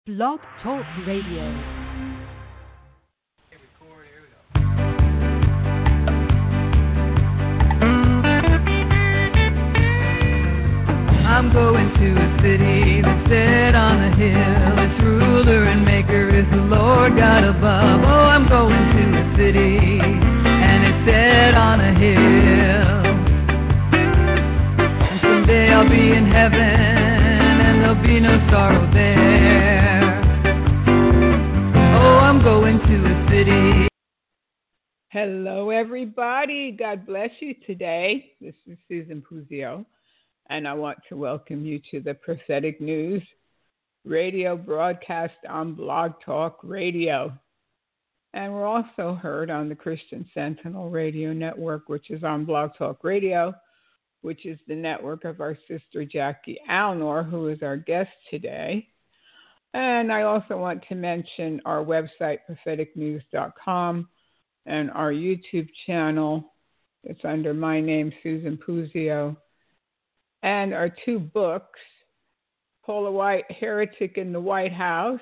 Blog Talk Radio. I'm going to a city that's set on a hill. Its ruler and maker is the Lord God above. Oh, I'm going to a city, and it's set on a hill. And someday I'll be in heaven, and there'll be no sorrow there. Oh, I'm going to a city. Hello, everybody. God bless you today. This is Susan Puzio. And I want to welcome you to the Prophetic News radio broadcast on Blog Talk Radio. And we're also heard on the Christian Sentinel Radio Network, which is on Blog Talk Radio, which is the network of our sister Jackie Alnor, who is our guest today. And I also want to mention our website, propheticnews.com, and our YouTube channel. It's under my name, Susan Puzio. And our two books, Paula White, Heretic in the White House,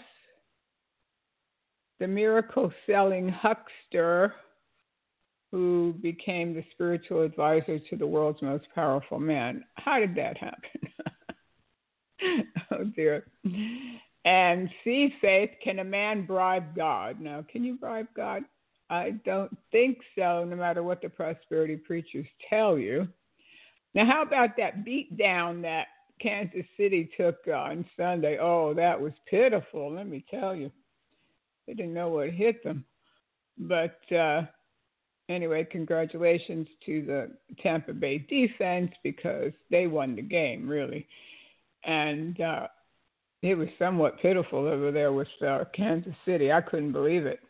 The Miracle-Selling Huckster, who became the spiritual advisor to the world's most powerful man. How did that happen? Oh, dear. And See Faith, Can a Man Bribe God? Now, can you bribe God? I don't think so, no matter what the prosperity preachers tell you. Now, how about that beat down that Kansas City took on Sunday? Oh, that was pitiful, let me tell you. They didn't know what hit them. But anyway, congratulations to the Tampa Bay defense because they won the game, really. And it was somewhat pitiful over there with Kansas City. I couldn't believe it.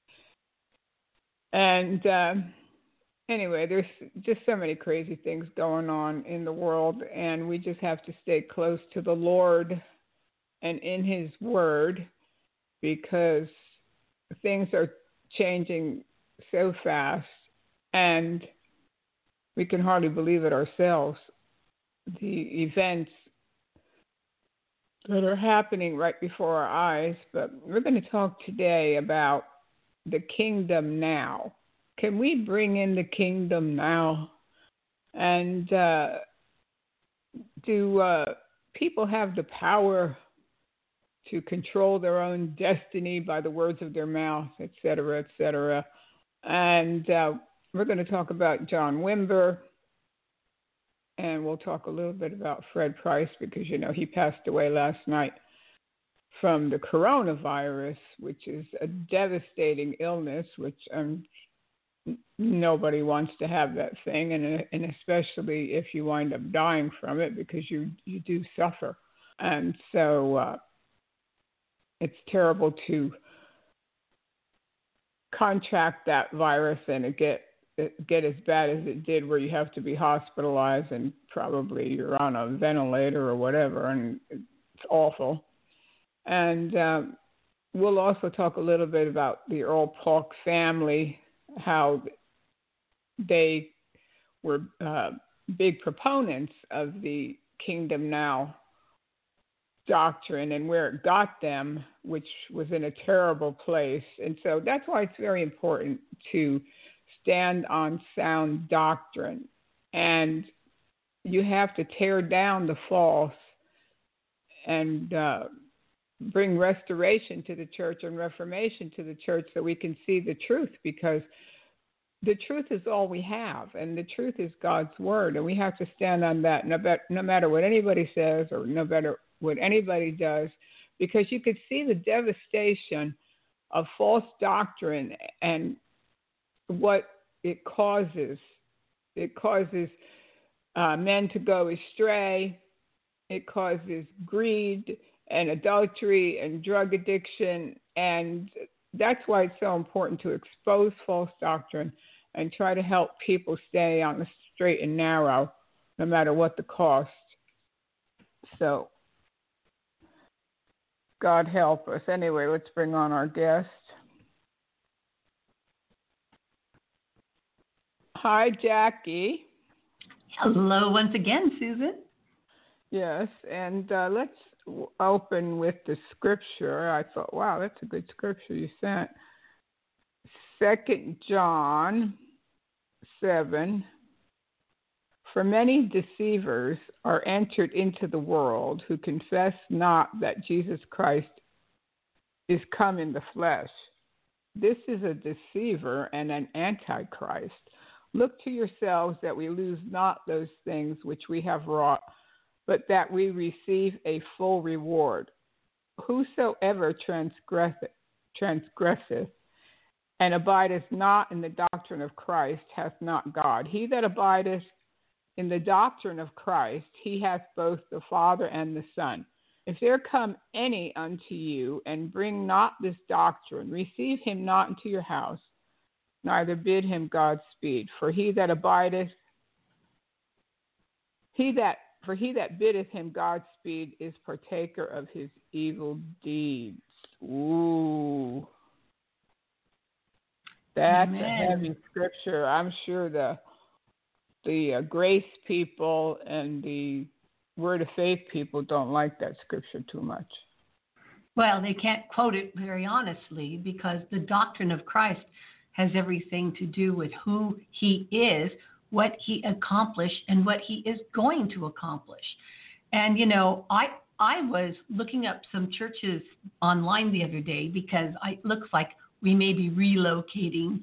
And anyway, there's just so many crazy things going on in the world, and we just have to stay close to the Lord and in His Word because things are changing so fast, and we can hardly believe it ourselves. The events that are happening right before our eyes, but we're going to talk today about the kingdom now. Can we bring in the kingdom now? And do people have the power to control their own destiny by the words of their mouth, et cetera, et cetera? And we're going to talk about John Wimber, and we'll talk a little bit about Fred Price because, you know, he passed away last night from the coronavirus, which is a devastating illness, which nobody wants to have that thing, and especially if you wind up dying from it because you do suffer. And so it's terrible to contract that virus and it get as bad as it did where you have to be hospitalized and probably you're on a ventilator or whatever, and it's awful. And we'll also talk a little bit about the Earl Polk family, how they were big proponents of the Kingdom Now doctrine and where it got them, which was in a terrible place. And so that's why it's very important to stand on sound doctrine. And you have to tear down the false and bring restoration to the church and reformation to the church so we can see the truth, because the truth is all we have, and the truth is God's word, and we have to stand on that no matter what anybody says or no matter what anybody does, because you could see the devastation of false doctrine and what it causes. It causes men to go astray. It causes greed and adultery and drug addiction, and that's why it's so important to expose false doctrine and try to help people stay on the straight and narrow, no matter what the cost. So, God help us. Anyway, let's bring on our guest. Hi, Jackie. Hello once again, Susan. Yes, and let's open with the scripture. I thought, wow, that's a good scripture you sent. 2 John 7. For many deceivers are entered into the world who confess not that Jesus Christ is come in the flesh. This is a deceiver and an antichrist. Look to yourselves that we lose not those things which we have wrought, but that we receive a full reward. Whosoever transgresseth and abideth not in the doctrine of Christ hath not God. He that abideth in the doctrine of Christ, he hath both the Father and the Son. If there come any unto you and bring not this doctrine, receive him not into your house, neither bid him Godspeed. For he that biddeth him Godspeed is partaker of his evil deeds. Ooh. That's Amen. A heavy scripture. I'm sure the grace people and the Word of Faith people don't like that scripture too much. Well, they can't quote it very honestly because the doctrine of Christ has everything to do with who he is, what he accomplished, and what he is going to accomplish. And, I was looking up some churches online the other day because it looks like we may be relocating,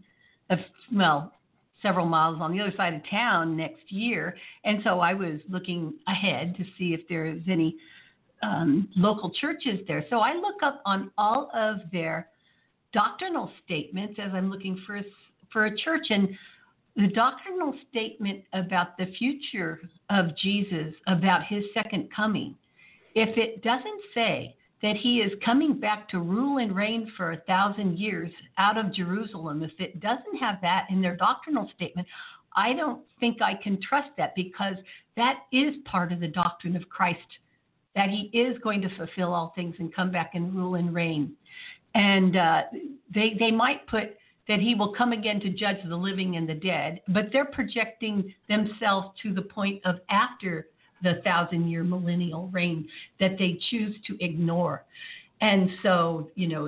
several miles on the other side of town next year. And so I was looking ahead to see if there's any local churches there. So I look up on all of their doctrinal statements as I'm looking for a church. And the doctrinal statement about the future of Jesus, about his second coming, if it doesn't say that he is coming back to rule and reign for 1,000 years out of Jerusalem, if it doesn't have that in their doctrinal statement, I don't think I can trust that, because that is part of the doctrine of Christ, that he is going to fulfill all things and come back and rule and reign. And they might put that he will come again to judge the living and the dead, but they're projecting themselves to the point of after the 1,000-year millennial reign that they choose to ignore. And so,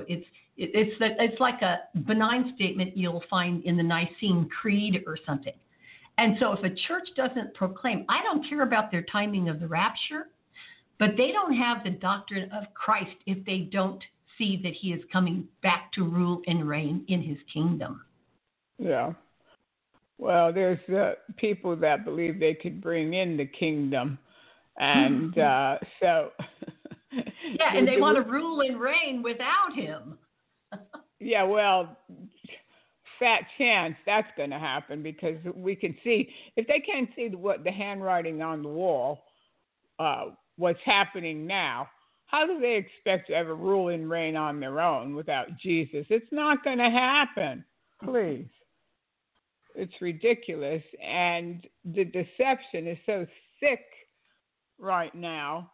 it's like a benign statement you'll find in the Nicene Creed or something. And so if a church doesn't proclaim, I don't care about their timing of the rapture, but they don't have the doctrine of Christ if they don't see that he is coming back to rule and reign in his kingdom. Yeah. Well, there's people that believe they could bring in the kingdom. And so... Yeah, and they want to rule and reign without him. Yeah, well, fat chance that's going to happen, because we can see, if they can't see the handwriting on the wall, what's happening now, how do they expect to ever rule and reign on their own without Jesus? It's not going to happen. Please. It's ridiculous. And the deception is so thick right now.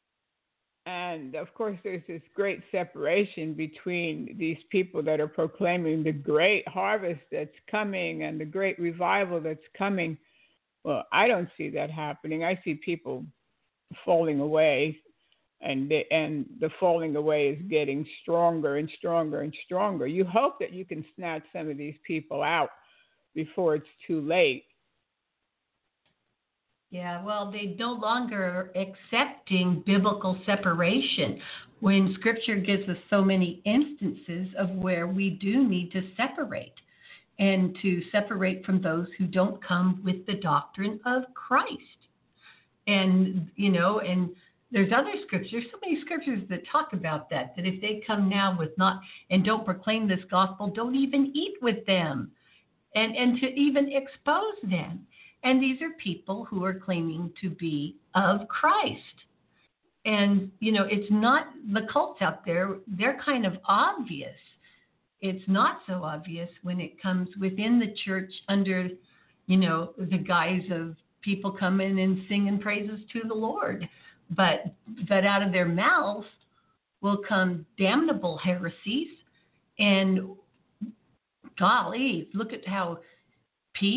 And, of course, there's this great separation between these people that are proclaiming the great harvest that's coming and the great revival that's coming. Well, I don't see that happening. I see people falling away, and the falling away is getting stronger and stronger and stronger. You hope that you can snatch some of these people out before it's too late. Yeah, well, they no longer are accepting biblical separation when Scripture gives us so many instances of where we do need to separate, and to separate from those who don't come with the doctrine of Christ. And, and there's other scriptures, so many scriptures that talk about that if they come now with not, and don't proclaim this gospel, don't even eat with them, and to even expose them. And these are people who are claiming to be of Christ. And, it's not the cults out there. They're kind of obvious. It's not so obvious when it comes within the church under, the guise of people come in and singing praises to the Lord. But out of their mouths will come damnable heresies. And golly, look at how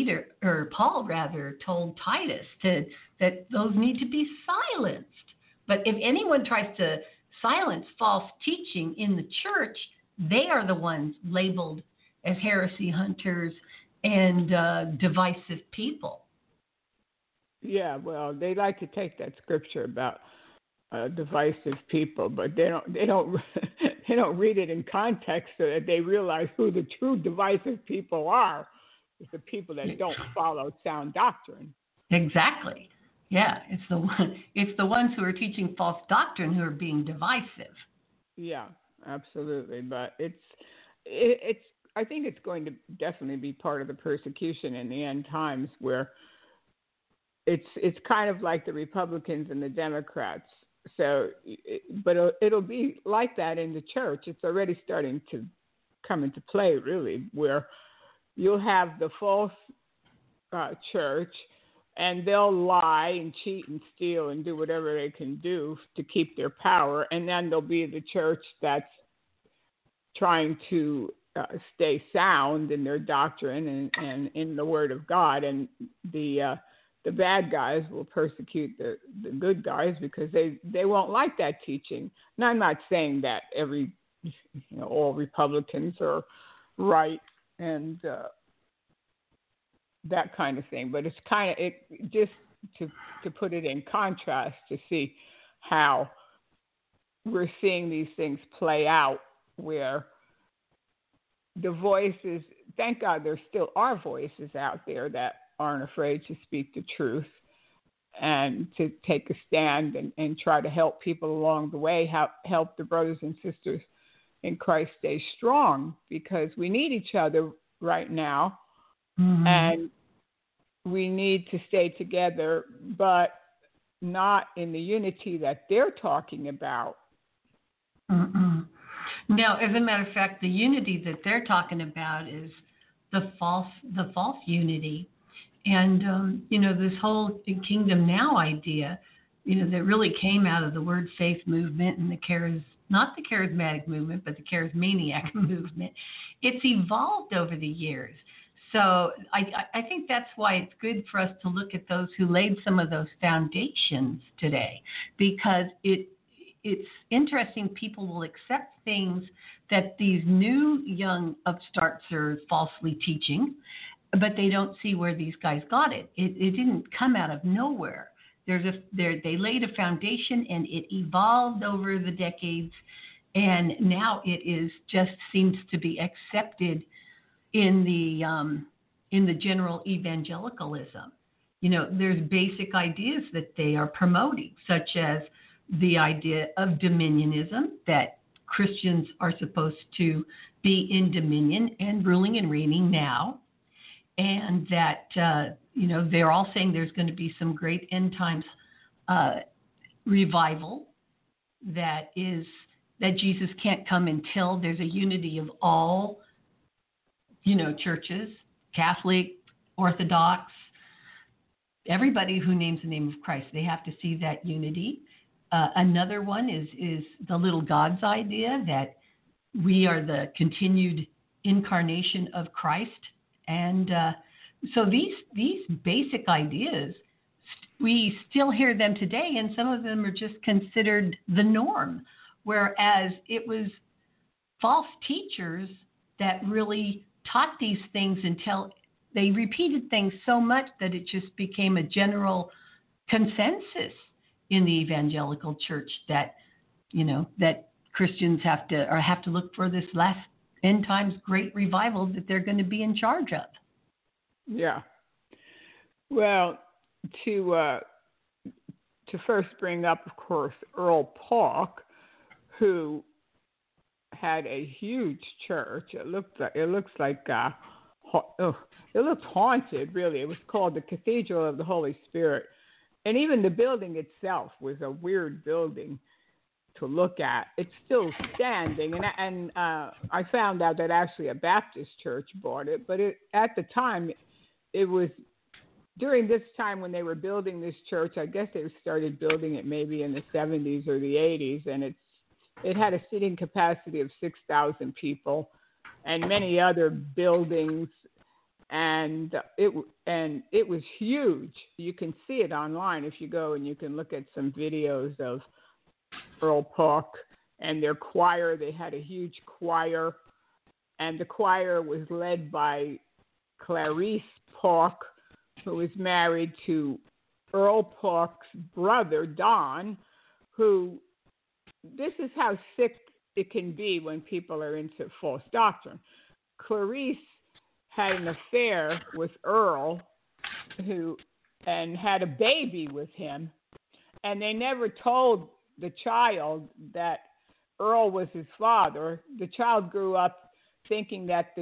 Paul told Titus that those need to be silenced. But if anyone tries to silence false teaching in the church, they are the ones labeled as heresy hunters and divisive people. Yeah, well, they like to take that scripture about divisive people, but they don't they don't read it in context so that they realize who the true divisive people are. It's the people that don't follow sound doctrine. Exactly. Yeah, it's the ones who are teaching false doctrine who are being divisive. Yeah, absolutely. But it's I think it's going to definitely be part of the persecution in the end times, where it's kind of like the Republicans and the Democrats. So, but it'll be like that in the church. It's already starting to come into play, really, where you'll have the false church, and they'll lie and cheat and steal and do whatever they can do to keep their power. And then there'll be the church that's trying to stay sound in their doctrine and in the Word of God. And the bad guys will persecute the good guys because they won't like that teaching. And I'm not saying that all Republicans are right and that kind of thing, but it's kind of just to put it in contrast to see how we're seeing these things play out, where the voices, thank God there still are voices out there that aren't afraid to speak the truth and to take a stand and try to help people along the way, help the brothers and sisters in Christ stay strong, because we need each other right now. Mm-hmm. And we need to stay together, but not in the unity that they're talking about. Mm-mm. Now, as a matter of fact, the unity that they're talking about is the false unity. And, this whole Kingdom Now idea, that really came out of the Word Faith movement and not the charismatic movement, but the charismaniac movement. It's evolved over the years. So I think that's why it's good for us to look at those who laid some of those foundations today, because it's interesting. People will accept things that these new young upstarts are falsely teaching, but they don't see where these guys got it. It didn't come out of nowhere. They laid a foundation, and it evolved over the decades, and now it is just seems to be accepted in the general evangelicalism. There's basic ideas that they are promoting, such as the idea of dominionism, that Christians are supposed to be in dominion and ruling and reigning now, and that they're all saying there's going to be some great end times revival, that Jesus can't come until there's a unity of all churches, Catholic, Orthodox, everybody who names the name of Christ. They have to see that unity. Another one is the little God's idea, that we are the continued incarnation of Christ. And so these basic ideas, we still hear them today, and some of them are just considered the norm, whereas it was false teachers that really taught these things until they repeated things so much that it just became a general consensus in the evangelical church that that Christians have to look for this last end times great revival that they're going to be in charge of. Yeah. Well, to first bring up, of course, Earl Park, who had a huge church. It looks haunted, really. It was called the Cathedral of the Holy Spirit. And even the building itself was a weird building to look at. It's still standing. And I found out that actually a Baptist church bought it. But at the time, it was during this time when they were building this church. I guess they started building it maybe in the 70s or the 80s. And it had a seating capacity of 6,000 people and many other buildings. And it was huge. You can see it online if you go and you can look at some videos of Earl Park and their choir. They had a huge choir, and the choir was led by Clarice Park, who was married to Earl Park's brother, Don, who, this is how sick it can be when people are into false doctrine. Clarice had an affair with Earl, and had a baby with him, and they never told the child that Earl was his father. The child grew up thinking that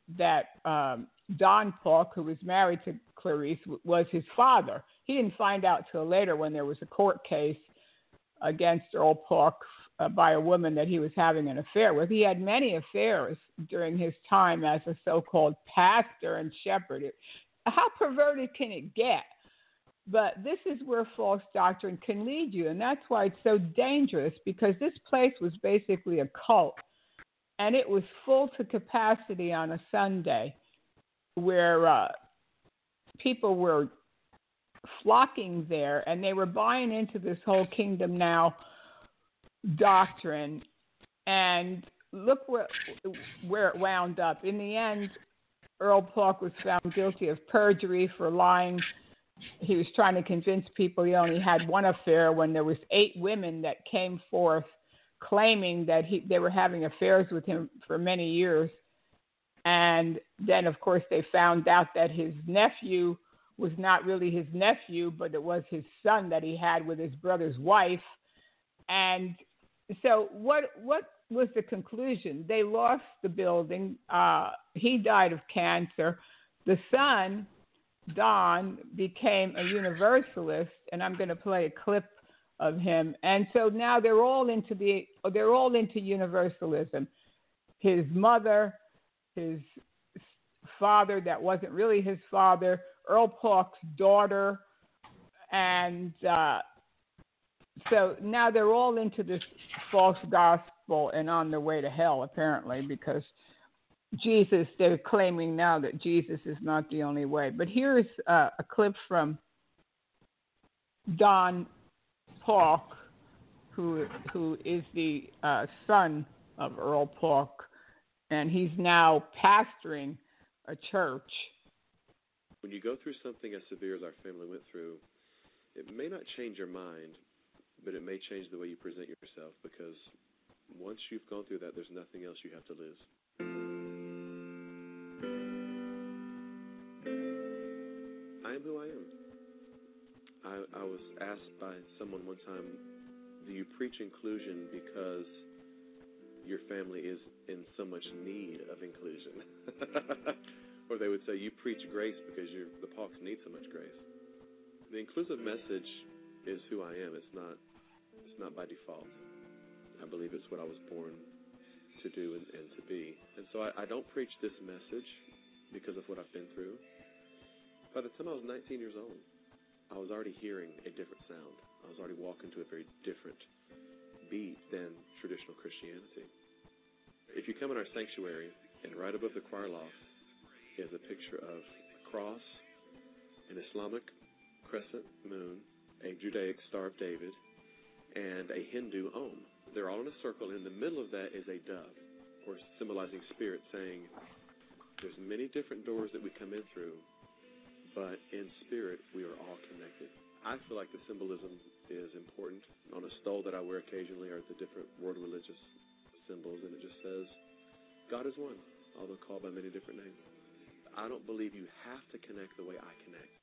Don Park, who was married to Clarice, was his father. He didn't find out till later when there was a court case against Earl Park by a woman that he was having an affair with. He had many affairs during his time as a so-called pastor and shepherd. How perverted can it get? But this is where false doctrine can lead you, and that's why it's so dangerous, because this place was basically a cult, and it was full to capacity on a Sunday, where people were flocking there, and they were buying into this whole Kingdom Now doctrine. And look where it wound up. In the end, Earl Park was found guilty of perjury for lying. He was trying to convince people he only had one affair when there was 8 women that came forth claiming that they were having affairs with him for many years. And then, of course, they found out that his nephew was not really his nephew, but it was his son that he had with his brother's wife. And so what was the conclusion? They lost the building. He died of cancer. The son, Don, became a Universalist, and I'm going to play a clip of him. And so now they're all into Universalism. His mother, his father that wasn't really his father, Earl Park's daughter, and so now they're all into this false gospel and on their way to hell, apparently, because Jesus, they're claiming now that Jesus is not the only way. But here's a clip from Don Park, who is the son of Earl Park, and he's now pastoring a church. When you go through something as severe as our family went through, it may not change your mind, but it may change the way you present yourself, because once you've gone through that, there's nothing else you have to lose. I am who I am. I was asked by someone one time, do you preach inclusion because your family is in so much need of inclusion? Or they would say, you preach grace because the Parks need so much grace. The inclusive message is who I am. It's not by default. I believe it's what I was born to do and to be. And so I don't preach this message because of what I've been through. By the time I was 19 years old, I was already hearing a different sound. I was already walking to a very different beat than traditional Christianity. If you come in our sanctuary, and right above the choir loft is a picture of a cross, an Islamic crescent moon, a Judaic Star of David, and a Hindu Om. They're all in a circle. In the middle of that is a dove, or symbolizing spirit, saying there's many different doors that we come in through, but in spirit we are all connected. I feel like the symbolism is important. On a stole that I wear occasionally are the different world religious symbols, and it just says, God is one, although called by many different names. I don't believe you have to connect the way I connect.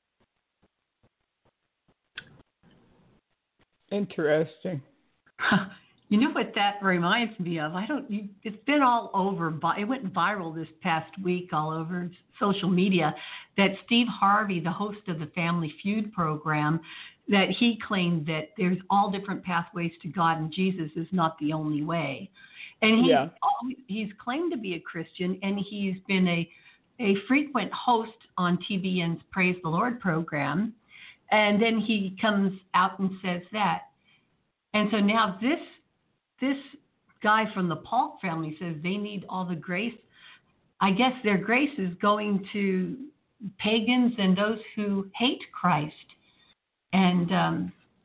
Interesting. You know what that reminds me of? It's been all over. It went viral this past week all over social media that Steve Harvey, the host of the Family Feud program, that he claimed that there's all different pathways to God and Jesus is not the only way. And he's claimed to be a Christian, and he's been a frequent host on TBN's Praise the Lord program. And then he comes out and says that. And so now this guy from the Polk family says they need all the grace. I guess their grace is going to pagans and those who hate Christ. And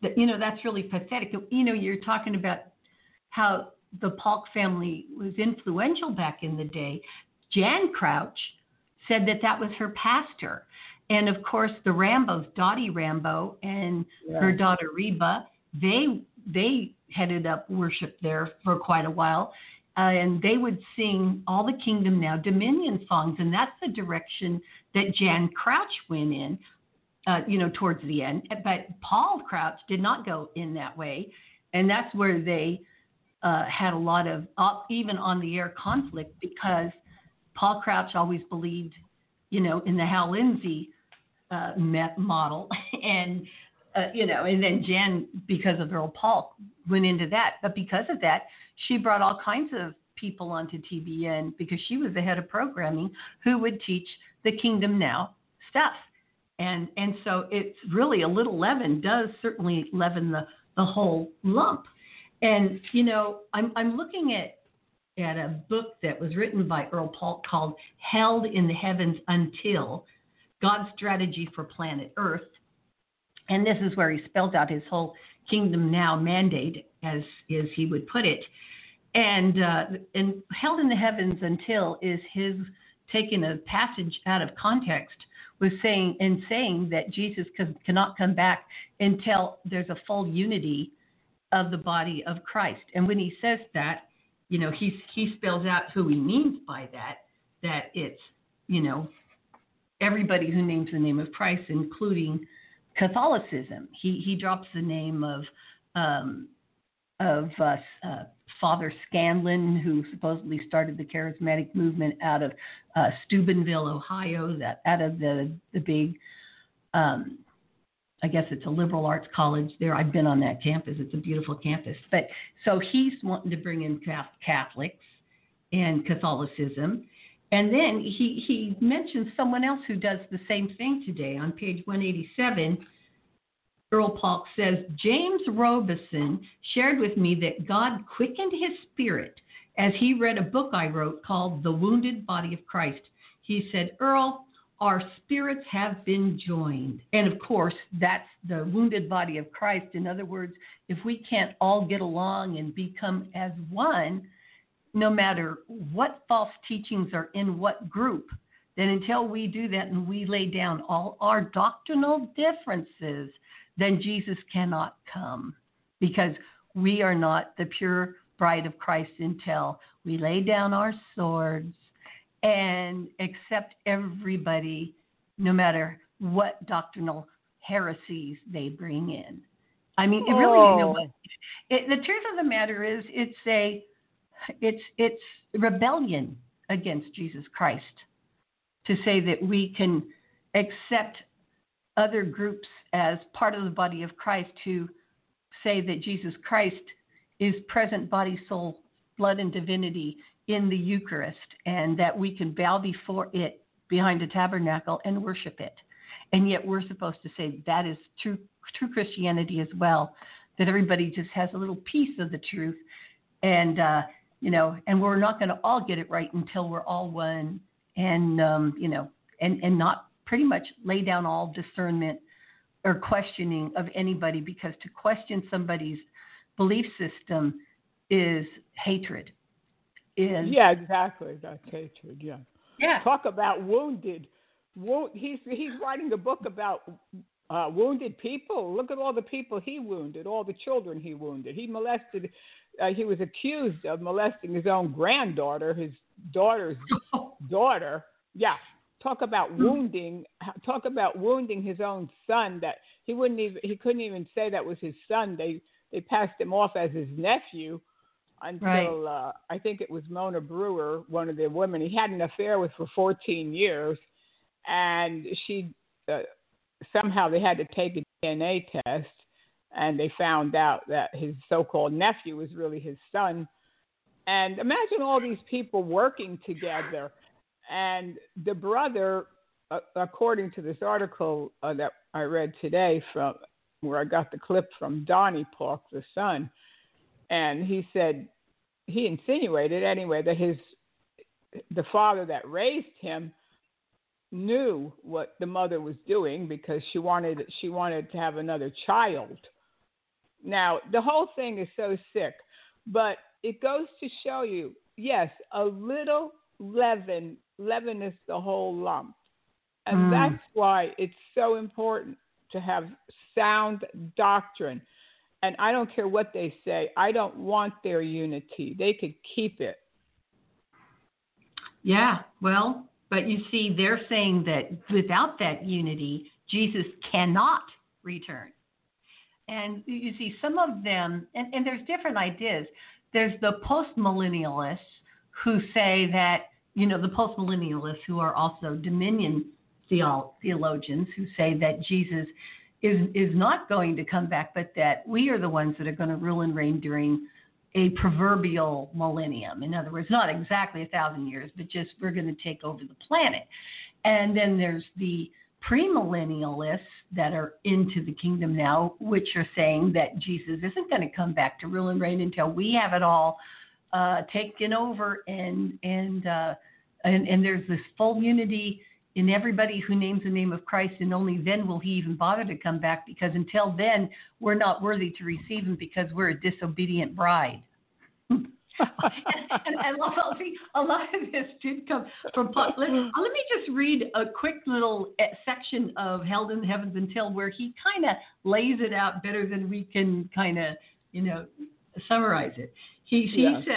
that's really pathetic. You're talking about how the Polk family was influential back in the day. Jan Crouch said that was her pastor. And of course, the Rambos, Dottie Rambo and her daughter Reba, they headed up worship there for quite a while. And they would sing All the Kingdom Now Dominion songs. And that's the direction that Jan Crouch went in, towards the end. But Paul Crouch did not go in that way. And that's where they had a lot of, even on the air conflict, because Paul Crouch always believed, in the Hal Lindsey model. And, and then Jan, because of Earl Polk, went into that. But because of that, she brought all kinds of people onto TBN because she was the head of programming who would teach the Kingdom Now stuff. And so it's really a little leaven does certainly leaven the whole lump. And, I'm looking at a book that was written by Earl Polk called Held in the Heavens Until, God's Strategy for Planet Earth. And this is where he spells out his whole Kingdom Now mandate, as he would put it. And Held in the Heavens Until is his taking a passage out of context with saying that Jesus cannot come back until there's a full unity of the body of Christ. And when he says that, he spells out who he means by that it's, everybody who names the name of Christ, including Catholicism. He drops the name of Father Scanlon, who supposedly started the charismatic movement out of Steubenville, Ohio, out of the big, I guess it's a liberal arts college there. I've been on that campus. It's a beautiful campus. But so he's wanting to bring in Catholics and Catholicism. And then he mentions someone else who does the same thing today. On page 187, Earl Polk says, James Robeson shared with me that God quickened his spirit as he read a book I wrote called The Wounded Body of Christ. He said, Earl, our spirits have been joined. And of course, that's the wounded body of Christ. In other words, if we can't all get along and become as one, no matter what false teachings are in what group, then until we do that and we lay down all our doctrinal differences, then Jesus cannot come, because we are not the pure bride of Christ until we lay down our swords and accept everybody, no matter what doctrinal heresies they bring in. I mean, it really, the truth of the matter is, it's rebellion against Jesus Christ to say that we can accept other groups as part of the body of Christ who say that Jesus Christ is present body, soul, blood, and divinity in the Eucharist, and that we can bow before it behind a tabernacle and worship it. And yet we're supposed to say that is true Christianity as well, that everybody just has a little piece of the truth. And, and we're not going to all get it right until we're all one, and not pretty much lay down all discernment or questioning of anybody, because to question somebody's belief system is hatred. Yeah, exactly. That's hatred. Yeah. Yeah. Talk about wounded. He's writing a book about wounded people. Look at all the people he wounded, all the children he wounded. He molested. He was accused of molesting his own granddaughter, his daughter's daughter. Yeah. Talk about wounding. Talk about wounding his own son. That he couldn't even say that was his son. They passed him off as his nephew. Until I think it was Mona Brewer, one of the women he had an affair with for 14 years, and she somehow they had to take a DNA test, and they found out that his so-called nephew was really his son. And imagine all these people working together, and the brother, according to this article that I read today from where I got the clip from Donnie Polk, the son. And he said, he insinuated anyway that the father that raised him knew what the mother was doing, because she wanted to have another child, Now, the whole thing is so sick, but it goes to show you, yes, a little leaven leaveneth the whole lump. And that's why it's so important to have sound doctrine. And I don't care what they say. I don't want their unity. They could keep it. Yeah, well, but you see, they're saying that without that unity, Jesus cannot return. And you see, some of them, and there's different ideas. There's the postmillennialists who say that, the postmillennialists who are also dominion theologians who say that Jesus is not going to come back, but that we are the ones that are going to rule and reign during a proverbial millennium. In other words, not exactly 1,000 years, but just we're going to take over the planet. And then there's the premillennialists that are into the kingdom now, which are saying that Jesus isn't going to come back to rule and reign until we have it all taken over, and there's this full unity in everybody who names the name of Christ, and only then will he even bother to come back, because until then, we're not worthy to receive him because we're a disobedient bride. and a lot of this did come from Paul. Let me just read a quick little section of Held in the Heavens Until, where he kind of lays it out better than we can kind of, summarize it. He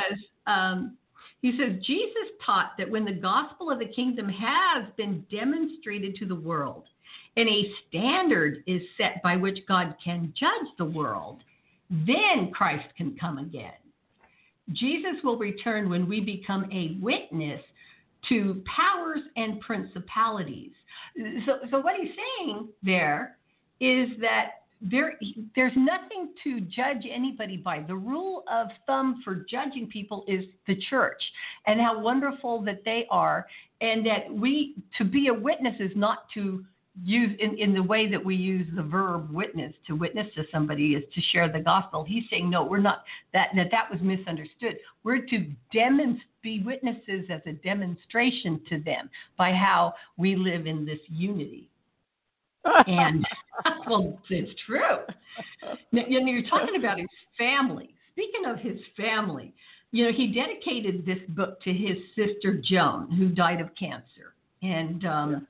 says, Jesus taught that when the gospel of the kingdom has been demonstrated to the world and a standard is set by which God can judge the world, then Christ can come again. Jesus will return when we become a witness to powers and principalities. So what he's saying there is that there's nothing to judge anybody by. The rule of thumb for judging people is the church and how wonderful that they are, and that to be a witness is not to use in the way that we use the verb witness. To witness to somebody is to share the gospel. He's saying, no, we're not. That was misunderstood. We're to be witnesses as a demonstration to them by how we live in this unity. And, well, it's true. Now, you're talking about his family. Speaking of his family, he dedicated this book to his sister Joan, who died of cancer. And,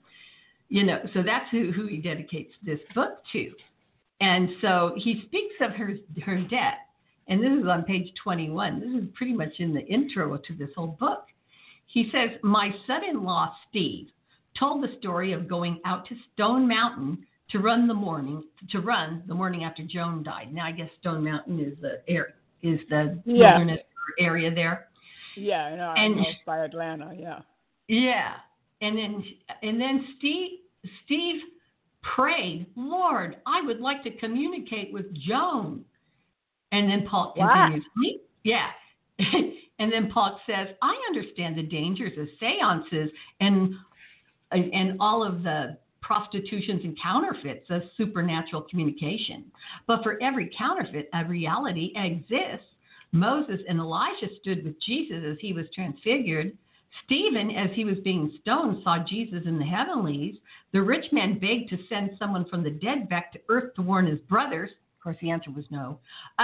so that's who he dedicates this book to. And so he speaks of her death. And this is on page 21. This is pretty much in the intro to this whole book. He says, my son-in-law, Steve, told the story of going out to Stone Mountain to run the morning after Joan died. Now I guess Stone Mountain is the wilderness area there. Yeah, no, and by Atlanta. Yeah. Yeah, and then Steve prayed, Lord, I would like to communicate with Joan. And then Paul continues. Yeah. And then Paul says, I understand the dangers of seances and all of the prostitutions and counterfeits of supernatural communication. But for every counterfeit, a reality exists. Moses and Elijah stood with Jesus as he was transfigured. Stephen, as he was being stoned, saw Jesus in the heavenlies. The rich man begged to send someone from the dead back to earth to warn his brothers. Of course, the answer was no.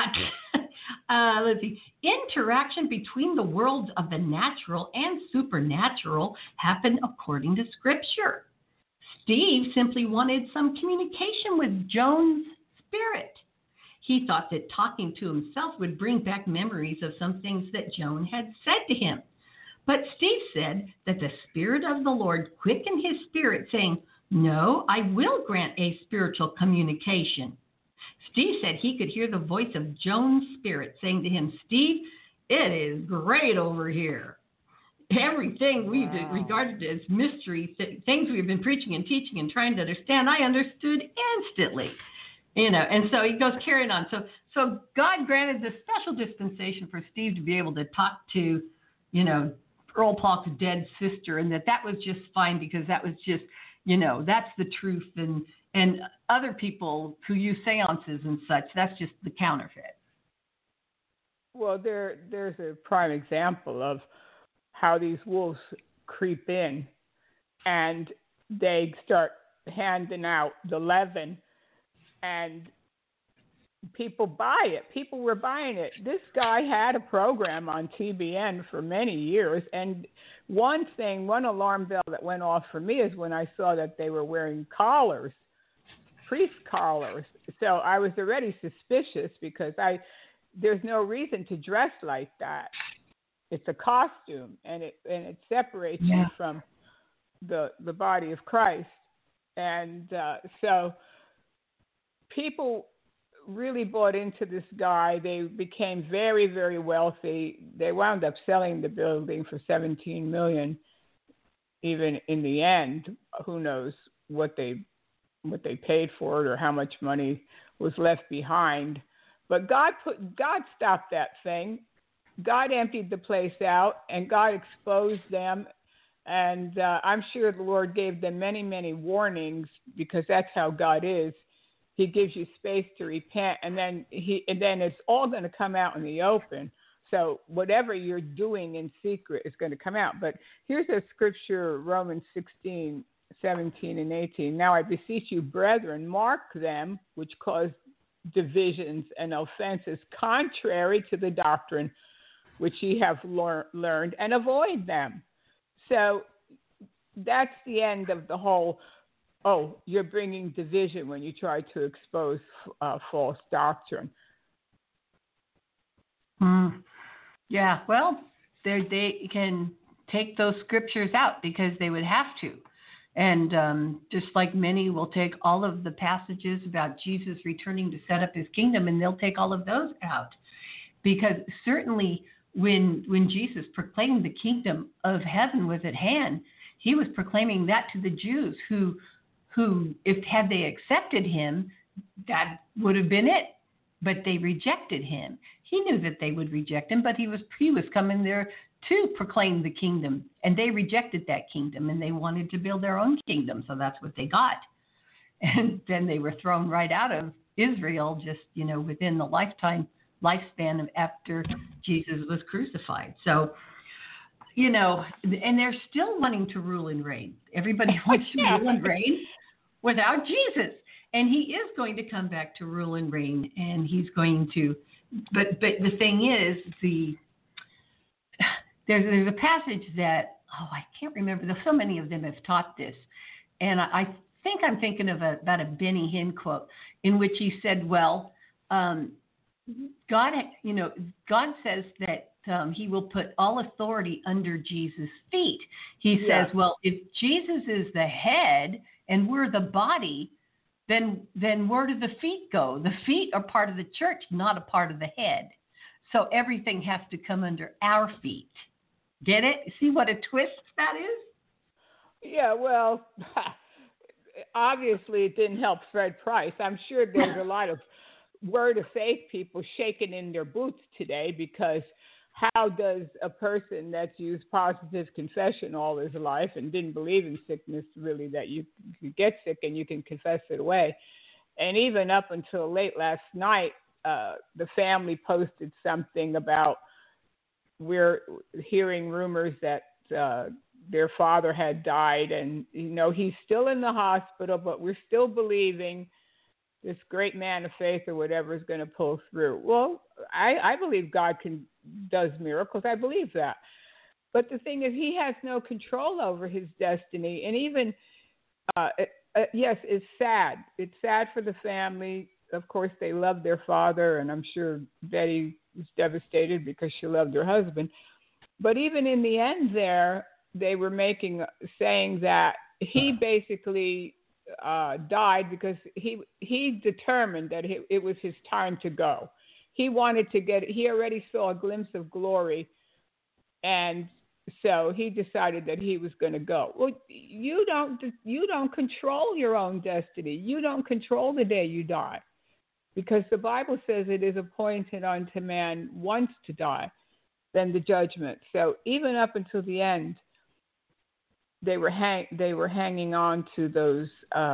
Let's see. Interaction between the worlds of the natural and supernatural happened according to Scripture. Steve simply wanted some communication with Joan's spirit. He thought that talking to himself would bring back memories of some things that Joan had said to him. But Steve said that the Spirit of the Lord quickened his spirit, saying, no, I will grant a spiritual communication. Steve said he could hear the voice of Joan's spirit saying to him, Steve, it is great over here. Everything we regarded as mystery, things we've been preaching and teaching and trying to understand, I understood instantly. And so he goes carrying on. So God granted this special dispensation for Steve to be able to talk to, Earl Paul's dead sister, and that was just fine because that was just, that's the truth. And other people who use seances and such, that's just the counterfeit. Well, there's a prime example of how these wolves creep in and they start handing out the leaven, and people buy it. People were buying it. This guy had a program on TBN for many years, and one alarm bell that went off for me is when I saw that they were wearing collars, priest collars. So I was already suspicious because there's no reason to dress like that. It's a costume, and it separates you from the body of Christ. And so people really bought into this guy. They became very, very wealthy. They wound up selling the building for $17 million. Even in the end, who knows what they paid for it or how much money was left behind. But God stopped that thing. God emptied the place out, and God exposed them. And I'm sure the Lord gave them many, many warnings, because that's how God is. He gives you space to repent, and then it's all going to come out in the open. So whatever you're doing in secret is going to come out. But here's a scripture, Romans 16, 17 and 18. Now I beseech you, brethren, mark them which cause divisions and offenses contrary to the doctrine which ye have learned, and avoid them. So that's the end of the whole, you're bringing division when you try to expose false doctrine. Yeah, well, they can take those scriptures out because they would have to. And just like many will take all of the passages about Jesus returning to set up his kingdom, and they'll take all of those out. Because certainly when Jesus proclaimed the kingdom of heaven was at hand, he was proclaiming that to the Jews who had they accepted him, that would have been it. But they rejected him. He knew that they would reject him, but he was coming there to proclaim the kingdom, and they rejected that kingdom, and they wanted to build their own kingdom, so that's what they got. And then they were thrown right out of Israel just, within the lifespan of after Jesus was crucified. So, and they're still wanting to rule and reign. Everybody wants to rule and reign without Jesus. And he is going to come back to rule and reign, and he's going to, but the thing is, there's a passage that, I can't remember, so many of them have taught this, and I think I'm thinking of about a Benny Hinn quote in which he said, God says that he will put all authority under Jesus' feet. He says, well, if Jesus is the head and we're the body, then where do the feet go? The feet are part of the church, not a part of the head. So everything has to come under our feet. Get it? See what a twist that is? Yeah, well, obviously it didn't help Fred Price. I'm sure there's a lot of Word of Faith people shaking in their boots today, because how does a person that's used positive confession all his life and didn't believe in sickness, really, that you can get sick and you can confess it away? And even up until late last night, the family posted something about, we're hearing rumors that their father had died, and he's still in the hospital, but we're still believing this great man of faith or whatever is going to pull through. Well, I believe God does miracles. I believe that. But the thing is, he has no control over his destiny. And even, yes, it's sad. It's sad for the family. Of course, they love their father, and I'm sure Betty was devastated because she loved her husband. But even in the end there, they were saying that he basically died because he determined that it was his time to go. He wanted to he already saw a glimpse of glory, and so he decided that he was going to go. Well, you don't control your own destiny. You don't control the day you die, because the Bible says it is appointed unto man once to die, then the judgment. So even up until the end, they were hanging on to those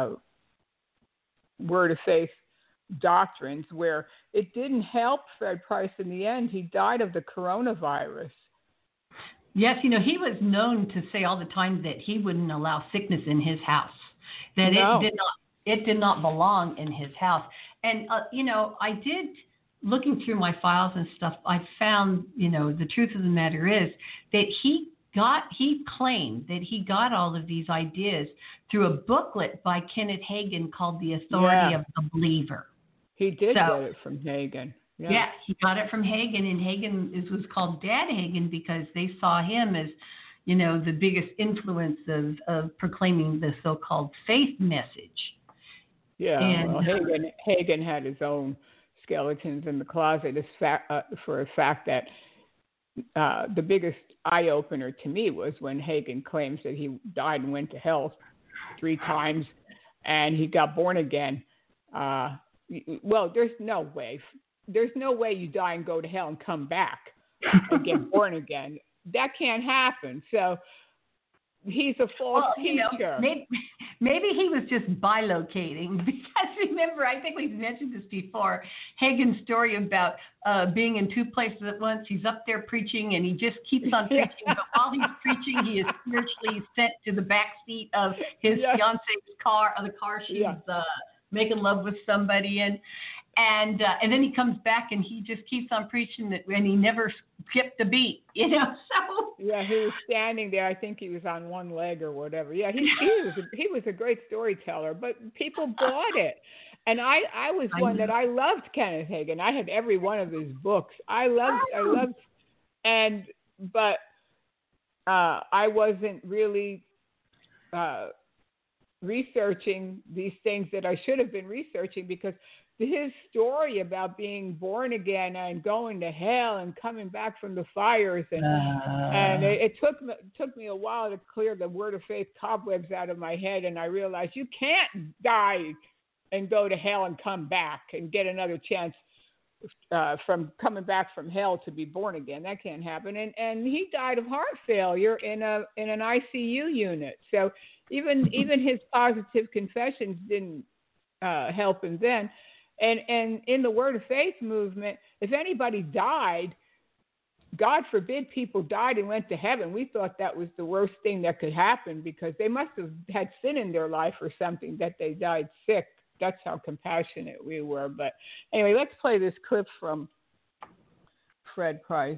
Word of Faith doctrines, where it didn't help Fred Price in the end. He died of the coronavirus. Yes, he was known to say all the time that he wouldn't allow sickness in his house, that it did not belong in his house. And, I did, looking through my files and stuff, I found, the truth of the matter is that he claimed that he got all of these ideas through a booklet by Kenneth Hagin called The Authority of the Believer. He did get it from Hagin. Yeah, he got it from Hagin, and Hagin was called Dad Hagin because they saw him as, the biggest influence of proclaiming the so-called faith message. Yeah, and, well, Hagin had his own skeletons in the closet for a fact that the biggest eye-opener to me was when Hagin claims that he died and went to hell 3 times and he got born again. Well, there's no way you die and go to hell and come back and get born again. That can't happen. So he's a false teacher. Maybe he was just bilocating because remember, I think we've mentioned this before, Hagin's story about being in 2 places at once. He's up there preaching and he just keeps on preaching. But while he's preaching, he is spiritually sent to the back seat of his fiance's car, or the car she's making love with somebody in. And then he comes back and he just keeps on preaching that, and he never skipped a beat, So yeah, he was standing there. I think he was on one leg or whatever. Yeah, he was a great storyteller, but people bought it. And I was one that I loved Kenneth Hagin. I had every one of his books. I loved, but I wasn't really researching these things that I should have been researching, because his story about being born again and going to hell and coming back from the fires, and it took me a while to clear the Word of Faith cobwebs out of my head, and I realized you can't die and go to hell and come back and get another chance from coming back from hell to be born again. That can't happen. And he died of heart failure in an ICU unit. So even his positive confessions didn't help him then. And in the Word of Faith movement, if anybody died, God forbid people died and went to heaven. We thought that was the worst thing that could happen, because they must have had sin in their life or something that they died sick. That's how compassionate we were. But anyway, let's play this clip from Fred Price.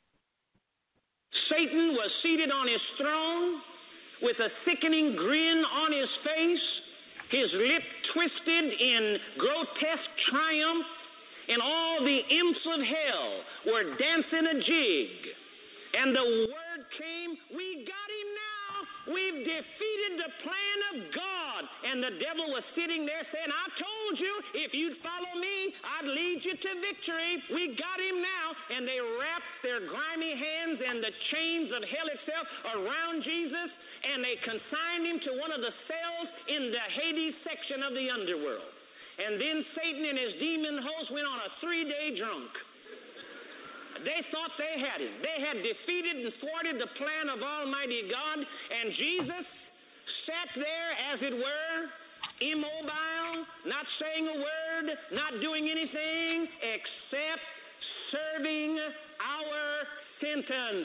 Satan was seated on his throne with a sickening grin on his face, his lip twisted in grotesque triumph, and all the imps of hell were dancing a jig. And the word came, we got him now. We've defeated the plan of God. And the devil was sitting there saying, I told you, if you'd follow me, I'd lead you to victory. We got him now. And they wrapped their grimy hands and the chains of hell itself around Jesus, and they consigned him to one of the cells in the Hades section of the underworld. And then Satan and his demon host went on a 3-day drunk. They thought they had him. They had defeated and thwarted the plan of Almighty God, and Jesus sat there, as it were, immobile, not saying a word, not doing anything except serving our sentence.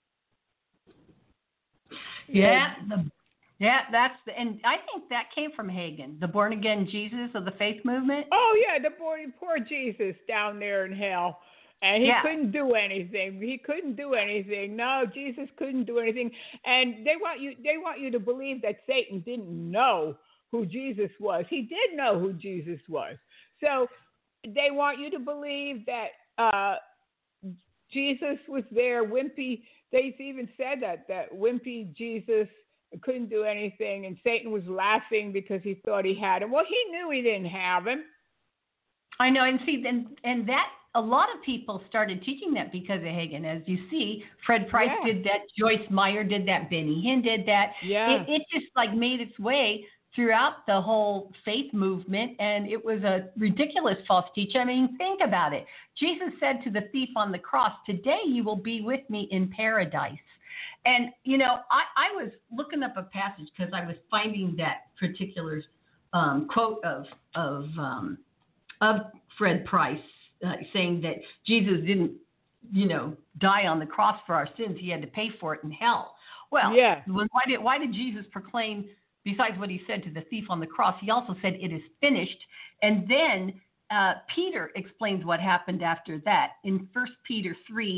And I think that came from Hagin, the born again Jesus of the faith movement. Oh yeah, the poor Jesus down there in hell. And he couldn't do anything. No, Jesus couldn't do anything. And they want you to believe that Satan didn't know who Jesus was. He did know who Jesus was. So they want you to believe that Jesus was there, wimpy. They've even said that wimpy Jesus couldn't do anything, and Satan was laughing because he thought he had him. Well, he knew he didn't have him. I know, and that a lot of people started teaching that because of Hagin. As you see, Fred Price did that, Joyce Meyer did that, Benny Hinn did that. Yeah. It just like made its way throughout the whole faith movement, and it was a ridiculous false teaching. I mean, think about it. Jesus said to the thief on the cross, "Today you will be with me in paradise." And, you know, I was looking up a passage because I was finding that particular quote of Fred Price saying that Jesus didn't, you know, die on the cross for our sins. He had to pay for it in hell. Well, why did Jesus proclaim, besides what he said to the thief on the cross, he also said, "It is finished." And then Peter explains what happened after that. In 1 Peter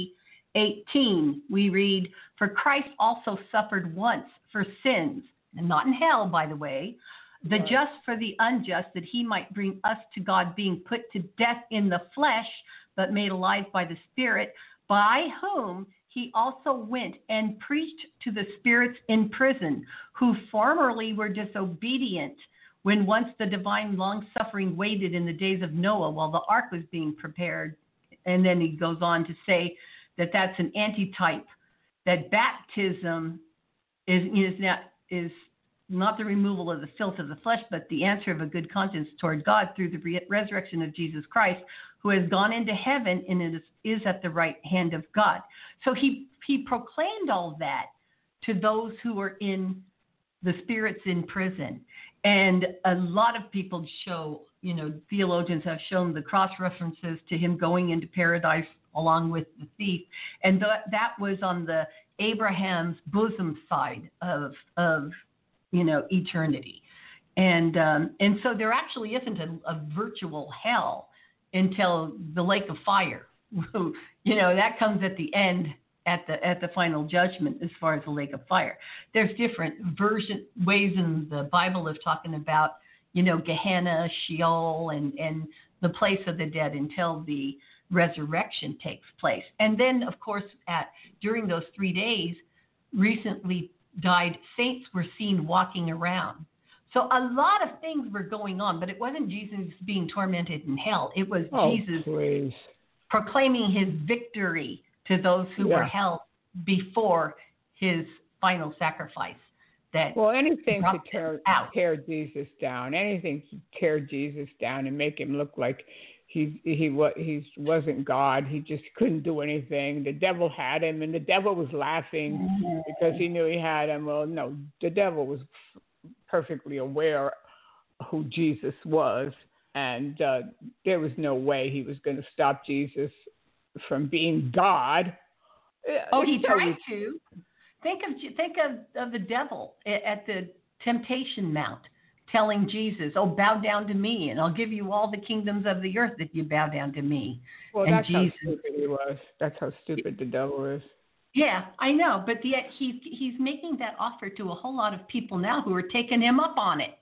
3:18, we read, "For Christ also suffered once for sins," and not in hell, by the way, "the just for the unjust, that he might bring us to God, being put to death in the flesh, but made alive by the Spirit, by whom he also went and preached to the spirits in prison, who formerly were disobedient, when once the divine long-suffering waited in the days of Noah while the ark was being prepared." And then he goes on to say that that's an antitype, that baptism is not the removal of the filth of the flesh, but the answer of a good conscience toward God through the resurrection of Jesus Christ, who has gone into heaven and is at the right hand of God. So he proclaimed all that to those who were in the spirits in prison. And a lot of people show, theologians have shown the cross references to him going into paradise along with the thief. And that was on the Abraham's bosom side of eternity. And so there actually isn't a virtual hell until the lake of fire. That comes at the end, at the final judgment, as far as the lake of fire. There's different ways in the Bible of talking about, Gehenna, Sheol, and the place of the dead until the resurrection takes place. And then, of course, during those 3 days, recently died saints were seen walking around. So a lot of things were going on, but it wasn't Jesus being tormented in hell. It was Jesus proclaiming his victory to those who were held before his final sacrifice. Anything to tear Jesus down, anything to tear Jesus down and make him look like he wasn't God. He just couldn't do anything. The devil had him, and the devil was laughing because he knew he had him. Well, no, the devil was perfectly aware who Jesus was, and there was no way he was going to stop Jesus from being God. He tried to. Think of the devil at the temptation mount, telling Jesus, bow down to me, and I'll give you all the kingdoms of the earth if you bow down to me. Well, and that's how stupid he was. That's how stupid the devil is. Yeah, I know, but yet he's making that offer to a whole lot of people now who are taking him up on it.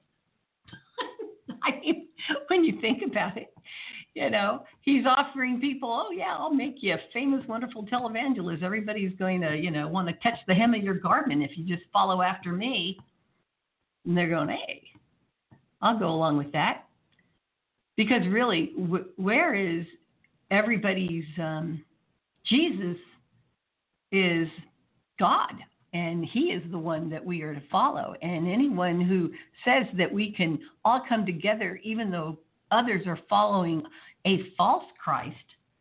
I mean, when you think about it, he's offering people, I'll make you a famous, wonderful televangelist. Everybody's going to, want to touch the hem of your garment if you just follow after me. And they're going, hey, I'll go along with that. Because really, where is everybody's Jesus is God, and he is the one that we are to follow. And anyone who says that we can all come together, even though others are following a false Christ,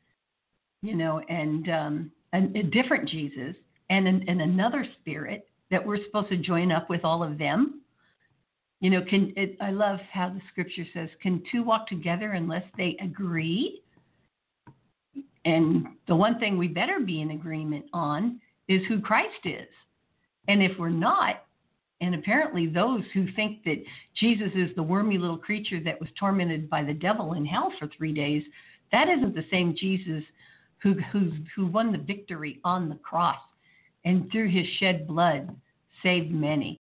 and a different Jesus and another spirit, that we're supposed to join up with all of them. I love how the scripture says, can two walk together unless they agree? And the one thing we better be in agreement on is who Christ is. And if we're not, and apparently those who think that Jesus is the wormy little creature that was tormented by the devil in hell for 3 days, that isn't the same Jesus who won the victory on the cross and through his shed blood saved many.